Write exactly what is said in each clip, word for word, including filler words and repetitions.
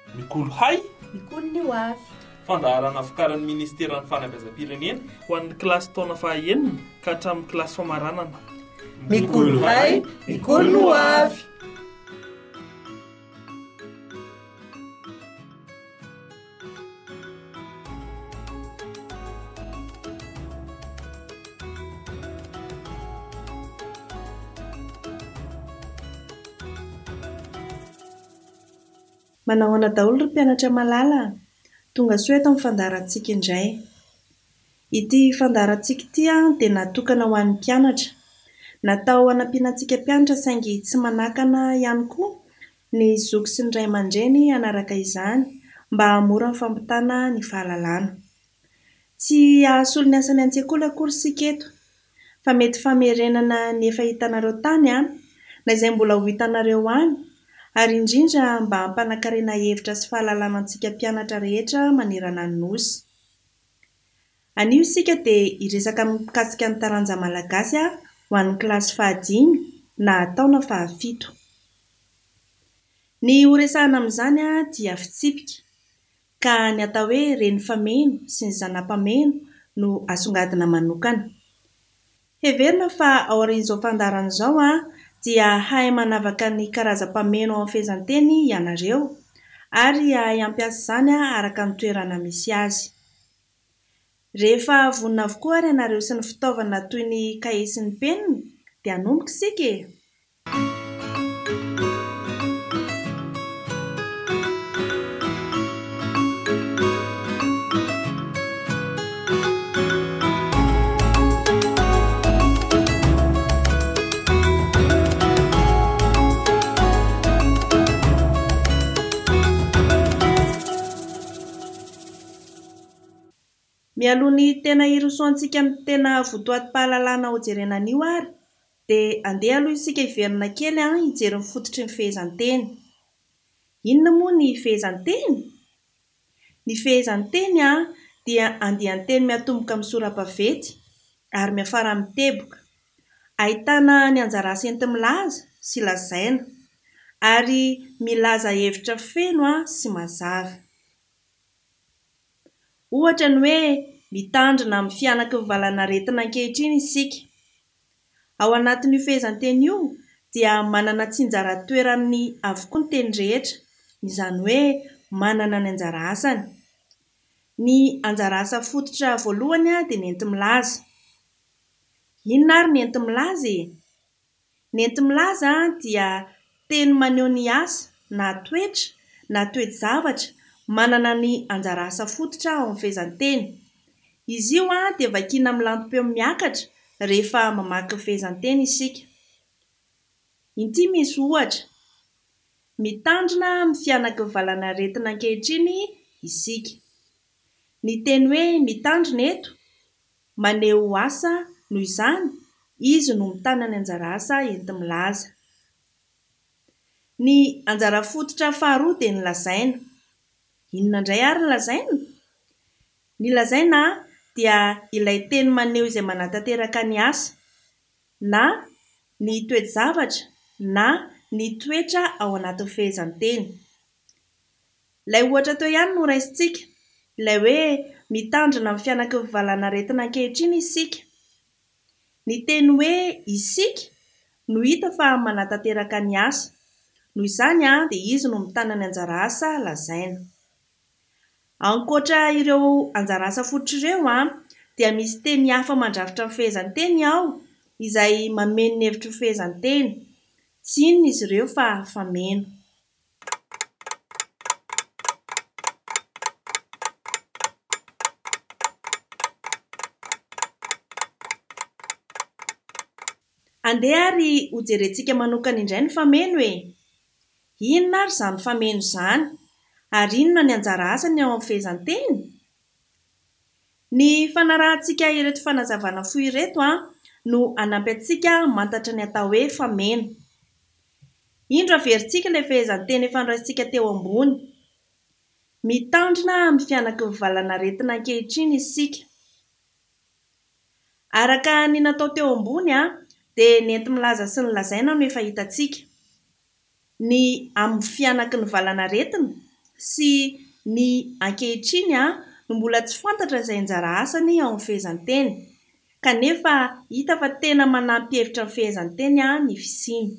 Mikolo hay, mikolo ny hoavy. Fandaharana vokarin'ny Ministeran'ny Fanabeazam-pirenena ho an'ny kilasy taona fahaenina ka hatramin'ny kilasy famaranana. Mikolo hay, mikolo ny hoavy. Manahoana daholo ry mpianatra malala, tonga soa eto amin'ny fandaharantsika indray. Ity fandaharantsika ity dia natokana ho an'ny mpianatra. Natao hanampiana antsika mpianatra saingy tsy manakana ihany koa ny zoky sy ny ray aman-dreny hanaraka izany mba hamora ny fampitana ny fahalalana. Tsy ahasolo ny asan'ny an-tsekoly akory isika eto, fa mety famerenana ny efa hitanareo tany na izay mbola ho hitanareo any, ary indrindra mba hampanankarena hevitra sy fahalalana antsika mpianatra rehetra manerana ny nosy. Anio isika dia hiresaka mikasika ny taranja malagasy ho an'ny kilasy fahadimy na taona fahafito. Ny horesahana amin'izany dia fitsipika, ka ny atao hoe reny fameno sy ny zanam-pameno no asongadina manokana. Heverina fa ao aorian'izao fandaharana izao dia hay manavaka ny karazam-pameno ao amin'ny fehezanteny ianareo ary hay ampiasa izany araka ny toerana misy azy. Rehefa vonona avokoa ary ianareo sy ny fitaovana toy ny kahie sy ny penina dia hanomboka isika e! Mialoha ny tena hirosoantsika amin'ny tena votoatim-pahalalana ho jerena anio ary, dia andeha aloha isika hiverina kely hijery ny fototry ny fehezanteny. Inona moa ny fehezanteny? Ny fehezanteny dia andian-teny miatomboka amin'ny sora-baventy ary miafara amin'ny teboka. Ahitana ny anjara asa enti-milaza sy lazaina ary milaza hevitra feno sy mazava. Ohatra ny hoe mitandrina amin'ny fianaky ny valan'aretina ankehitriny isika. Ao anatin'io fehezanteny io dia manana tsinjara toerany avokoa ny teny rehetra, izany hoe manana ny anjara asany. Ny anjara asa fototra voalohany dia ny enti-milaza. Inona ary ny enti-milaza e? Ny enti-milaza dia teny maneho ny asa na toetra na toe-javatra manana ny anjara asa fototra ao amin'ny fehezanteny. Izy io dia vakiana amin'ny lantom-peo miakatra rehefa mamaky ny fehezanteny isika. Inty misy ohatra: mitandrina amin'ny fianaky ny valan'aretina ankehitriny isika. Ny teny hoe mitandrina eto maneho asa noho izany izy no mitana ny anjara asa enti-milaza. Ny anjara fototra faharoa dia ny lazaina. Inona indray ary ny lazaina? Ny lazaina dia ilay teny maneho izay manatanteraka ny asa na ny toe-javatra na ny toetra ao anatin'ny fehezanteny. Ilay ohatra teo ihany no raisintsika, ilay hoe mitandrina amin'ny fianaky ny valan'aretina ankehitriny isika. Ny teny hoe isika no hita fa manatanteraka ny asa, noho izany dia izy no mitana ny anjara asa lazaina. Ankoatra ireo anjara asa fototra ireo dia misy teny hafa mandrafitra ny fehezanteny ao izay mameno ny hevitry ny fehezanteny. Tsy inona izy ireo fa fameno. Andeha ary ho jerentsika manokana indray ny fameno e! Inona ary izany fameno izany? Ary inona ny anjara asany ao amin'ny fehezanteny? Ny fanarahantsika ireto fanazavana fohy ireto no hanampy antsika mantatra ny atao hoe fameno. Indro averintsika ilay fehezanteny efa noraisintsika teo ambony. Mitandrina amin'ny fianaky ny valan'aretina ankehitriny isika. Araka ny natao teo ambony dia ny enti-milaza sy ny lazaina no efa hitantsika. Ny amin'ny fianaky ny valan'aretina sy ny ankehitriny a no mbola tsy fantatra izay anjara asany ao amin'ny fehezanteny, kanefa hita fa tena manampy hevitra ny fehezanteny a ny fisiany.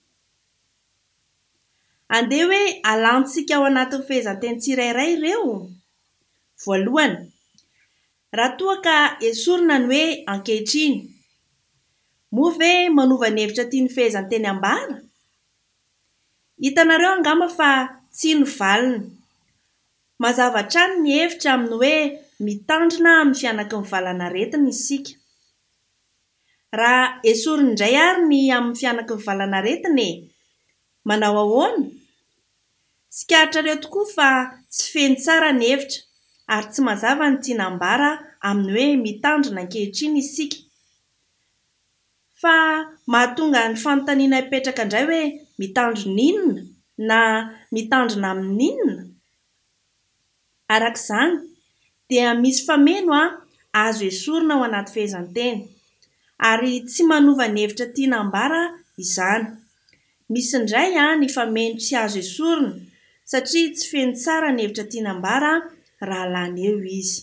Andeha hoe alantsika ao anatin'ny fehezanteny tsirairay ireo. Voalohany, raha toa ka esorina ny hoe ankehitriny, moa ve manova ny hevitra tian'ny fehezanteny ambara? Hitanareo angamba fa tsy ny valiny. Mazava hatrany ny hevitra amin'ny hoe mitandrina amin'ny fianaky ny valanaretina isika. Raha esorina indray ary ny amin'ny fianaky ny valanaretina, manao ahoana? Tsikahitrareo tokoa fa tsy feno tsara ny hevitra ary tsy mazava ny tiana ambara amin'ny hoe mitandrina ankehitriny isika. Fa mahatonga ny fanontaniana hipetraka indray hoe mitandrina inona na mitandrina amin'ny inona? Arak'izany dia misy fameno a azo esorina ao anaty fehezanteny ary tsy manova ny hevitra tiana ambara izany. Misy indray a ny fameno tsy azo esorina satria tsy feno tsara ny hevitra tiana ambara raha lany eo izy.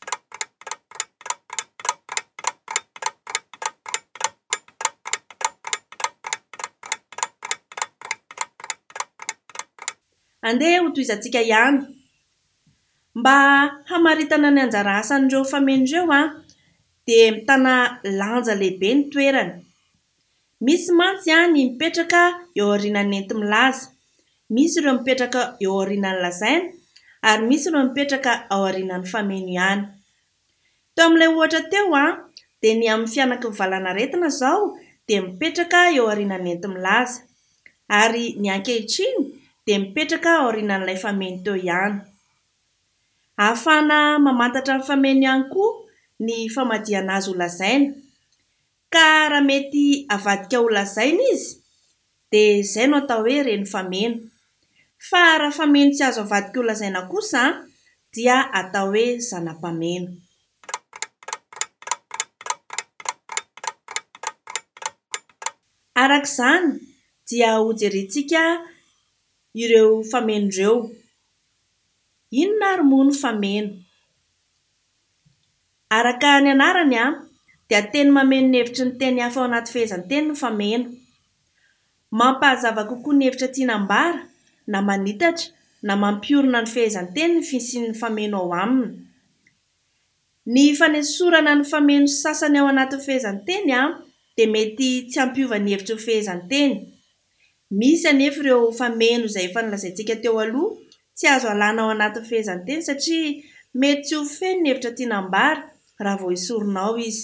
Andeha ho toizantsika ihany. Mba hamaritana ny anjara asan'ireo fameno ireo a, dia mitana lanja lehibe ny toerana. Misy mantsy a ny mipetraka eo aorian'ny enti-milaza, misy ireo mipetraka eo aorian'ny lazaina, ary misy ireo mipetraka ao aorian'ny fameno ihany. Teo amin'ilay ohatra teo a, dia ny amin'ny fianaky ny valanaretina izao dia mipetraka eo aorian'ny enti-milaza, ary ny ankehitriny dia mipetraka ao aorian'ilay fameno teo ihany. Ahafana mamantatra ny fameno ihany koa ny famadihana azy ho lazaina. Ka raha mety avadika ho lazaina izy, dia izay no atao hoe reny fameno. Fa raha fameno tsy azo avadika ho lazaina kosa dia atao hoe zanam-pameno. Arak'izany dia ho jerentsika ireo fameno ireo. Inona ary moa ny fameno? Araka ny anarany a, dia teny mameno ny hevitry ny teny hafa ao anaty fehezanteny ny fameno. Mampahazava kokoa ny hevitra tiana ambara, na manitatra, na mampiorina ny fehezanteny ny fisian'ny fameno ao aminy. Ny fanesorana ny fameno sasany ao anatin'ny fehezanteny a, dia mety tsy hampiova ny hevitry ny fehezanteny. Misy anefa ireo fameno izay efa nilazaintsika teo aloha, tsy azo alàna ao anatin'ny fehezanteny satria mety tsy ho feno ny hevitra tiana ambara raha vao esorina ao izy.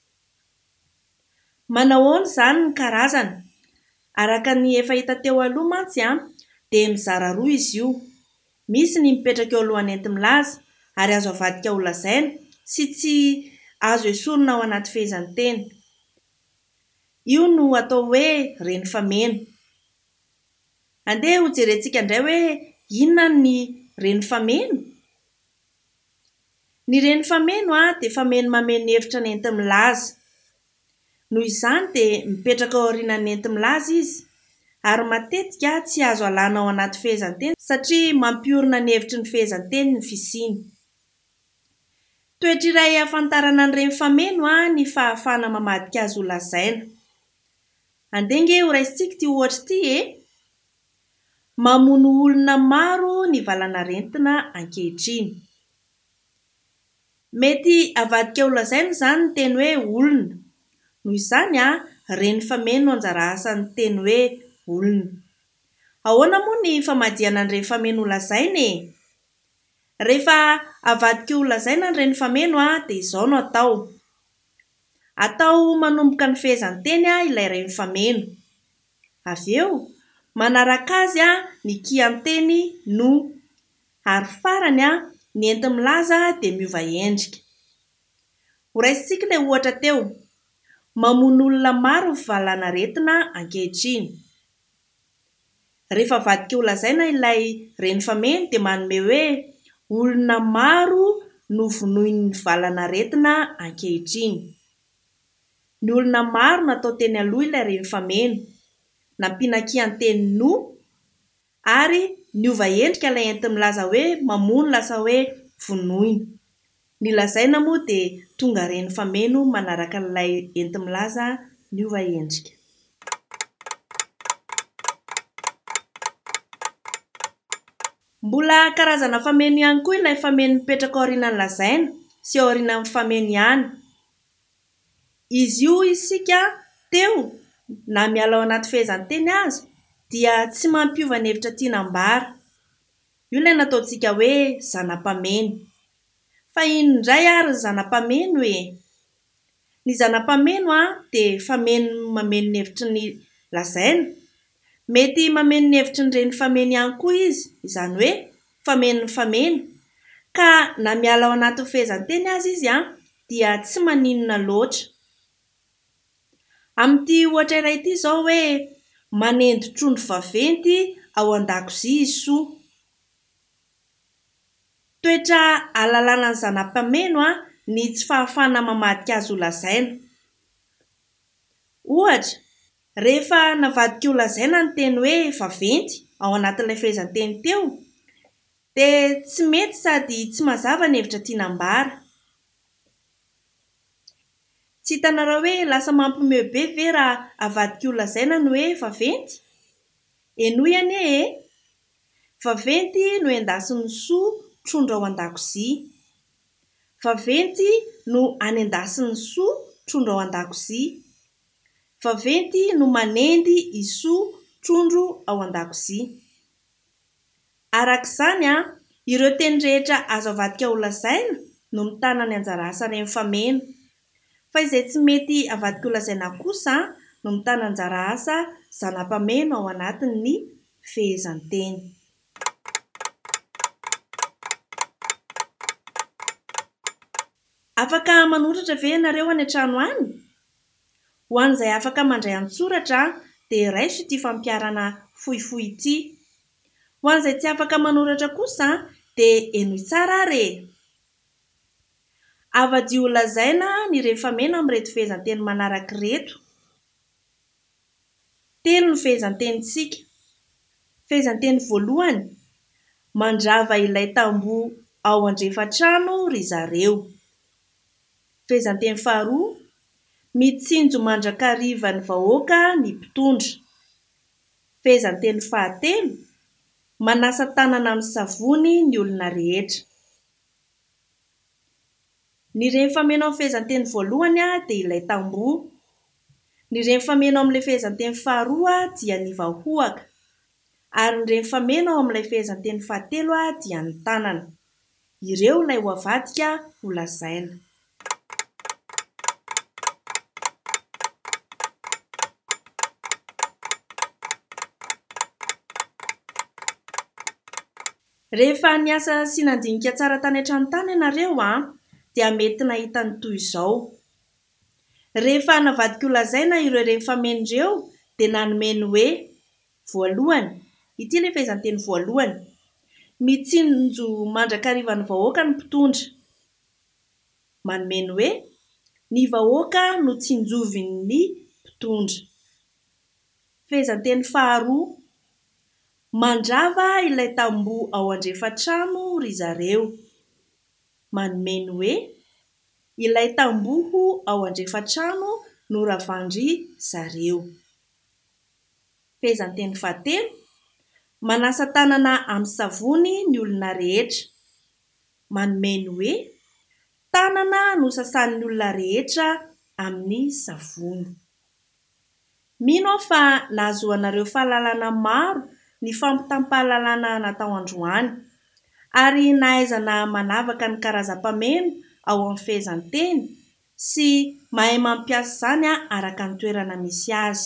Manao ahoana izany ny karazana? Araka ny efa hita teo aloha mantsy a, dia mizara roa izy io. Misy ny mipetraka eo alohan'ny enti-milaza ary azo avadika ho lazaina sy tsy azo esorina ao anaty fehezanteny. Io no atao hoe reny fameno. Andeha ho jerentsika indray hoe inona ny reny fameno? Ny reny fameno a dia fameno mameno ny hevitra ny enti-milaza. Noho izany dia mipetraka ao aorian'ny enti-milaza izy, ary matetika tsy azo alàna ao anaty fehezanteny satria mampiorina ny hevitry ny fehezanteny ny fisiany. Toetra iray ahafantarana ny reny fameno a ny fahafahana mamadika azy ho lazaina. Andeha nge ho raisintsika ity ohatra ity e. Mamono olona maro ny valanaretina ankehitriny. Mety avadika ho lazaina izany ny teny hoe olona. Noho izany a, reny fameno no anjara asan'ny teny hoe olona. Ahoana moa ny famadihana ny reny fameno ho lazaina e? Rehefa avadika ho lazaina ny reny fameno a, dia izao no atao. Atao manomboka ny fehezanteny a ilay reny fameno. Avy eo, manaraka azy a ny kian-teny no, ary farany a ny enti-milaza dia miova endrika. Ho raisintsika ilay ohatra teo. Mamono olona maro ny valanaretina ankehitriny. Rehefa avadika ho lazaina ilay reny fameno dia manome hoe olona maro no vonoin'ny valanaretina ankehitriny. Ny olona maro natao teny aloha ilay reny fameno. Nampiana kian-teny no ary niova endrika ilay enti milaza hoe mamono lasa hoe vonoina. Ny lazaina moa dia tonga reny fameno manaraka ilay enti milaza niova endrika. Mbola karazana fameno ihany koa ilay fameno mipetraka aorian'ny lazaina sy aorian'ny fameno ihany. Izy io isika teo na miala ao anaty fehezanteny azy dia tsy mampiova ny hevitra tianambara. Io ilay nataontsika hoe zanam-pameno. Fa indray ary zanam-pameno e. Ny zanam-pameno a dia fameno mameno ny hevitry ny lazaina. Mety mameno ny hevitry ny reny fameno ihany koa izy, izany hoe fameno ny fameno. Ka na miala ao anaty fehezanteny azy izy a dia tsy maninona loatra. Amin'ity ohatra iray ity izao hoe manendy trondro vaventy ao an-dakozia isoa. Toetra ahalalana ny zanam-pameno a ny tsy fahafahana mamadika azy ho lazaina. Ohatra, rehefa navadika ho lazaina ny teny hoe vaventy ao anatin'ilay fehezanteny teo dia tsy mety sady tsy mazava ny hevitra tianambara. Tsy hitanareo hoe lasa mampiomehy be ve raha avadika ho lazaina ny hoe vaventy? Enoy anie e! Vaventy no endasin'ny soa trondro ao an-dakozia. Vaventy no anendasin'ny soa trondro ao an-dakozia. Vaventy no manendy isoa trondro ao an-dakozia. Arak'izany a, ireo teny rehetra azo avadika ho lazaina no mitana ny anjara asa reny fameno. Fa izay tsy mety avadika ho lazaina kosa no mitana anjara asa zanam-pameno ao anatin'ny fehezanteny. Afaka manoratra ve ianareo any an-trano any? Ho an'izay afaka mandray an-tsoratra dia raiso ity fampiarana fohifohy ity. Ho an'izay tsy afaka manoratra kosa dia enoy tsara ary e! Avadio ho lazaina ny reny fameno amin'ireto fehezanteny manaraka ireto. Telo ny fehezantenitsika. Fehezanteny voalohany, mandrava ilay tamboho ao andrefa-trano ry zareo. Fehezanteny faharoa, mitsinjo mandrakariva ny vahoaka ny mpitondra. Fehezanteny fahatelo, manasa tanana amin'ny savony ny olona rehetra. Ny reny fameno amin'ny fehezanteny voalohany a dia ilay tamboho. Ny reny fameno amin'ilay fehezanteny faharoa dia ny vahoaka. Ary ny reny fameno amin'ilay fehezanteny fahatelo a dia ny tanana. Ireo ilay ho avadika ho lazaina. Rehefa niasa sy nandinika tsara tany an-tranontany ianareo a, dia mety nahita ny toy izao. Rehefa navadika ho lazaina ireo reny fameno ireo dia nanomeny hoe voalohany, ity ilay fehezanteny voalohany, mitsinjo mandrakariva ny vahoaka ny mpitondra. Manomeny hoe ny vahoaka no tsinjovin'ny mpitondra. Fehezanteny faharoa, mandrava ilay tamboho ao andrefa-trano ry zareo. Manomeny hoe ilay tamboho ao andrefa-trano no ravandry zareo. Fehezanteny fahatelo, manasa tanana amin'ny savony ny olona rehetra. Manomeny hoe tanana no sasan'ny olona rehetra amin'ny savony. Mino aho fa nahazoanareo fahalalana maro ny fampitam-pahalalana natao androany, ary nahaizana manavaka ny karazam-pameno ao amin'ny fehezanteny sy mahay mampiasa izany araka ny toerana misy azy.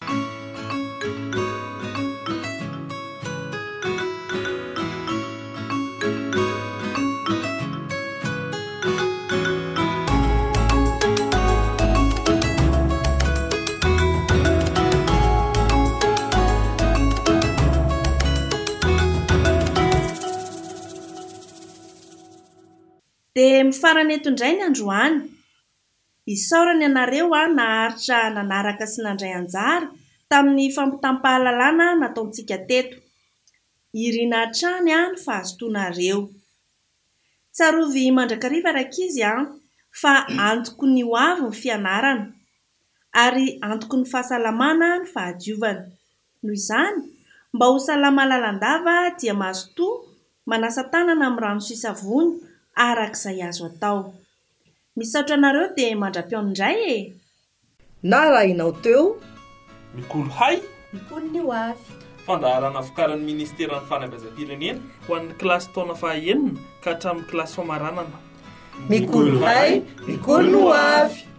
Dia mifarana eto indray ny androany. Isaorana ianareo a naharitra nanaraka sy nandray anjara tamin'ny fampitam-pahalalana nataontsika teto. irina hatrany any fa azotoanareo. Tsarovy mandrakariva rakizy a fa antoko ny ho avy ny fianarana ary antoko ny fahasalamana ny fahadiovana. Noho izany mba ho salama lalandava dia mazotoa manasa tanana amin'ny rano sy savony arak'izay azo atao. Misaotra anareo dia mandra-piao indray e. Na raha inao teo Mikolo hay Mikolo ny ho avy. Fandaharana vokarin'ny Ministeran'ny Fanabeazam-pirenena ho an'ny kilasy taona fahaenina ka hatramin'ny kilasy famaranana. Mikolo hay, mikolo ny ho avy.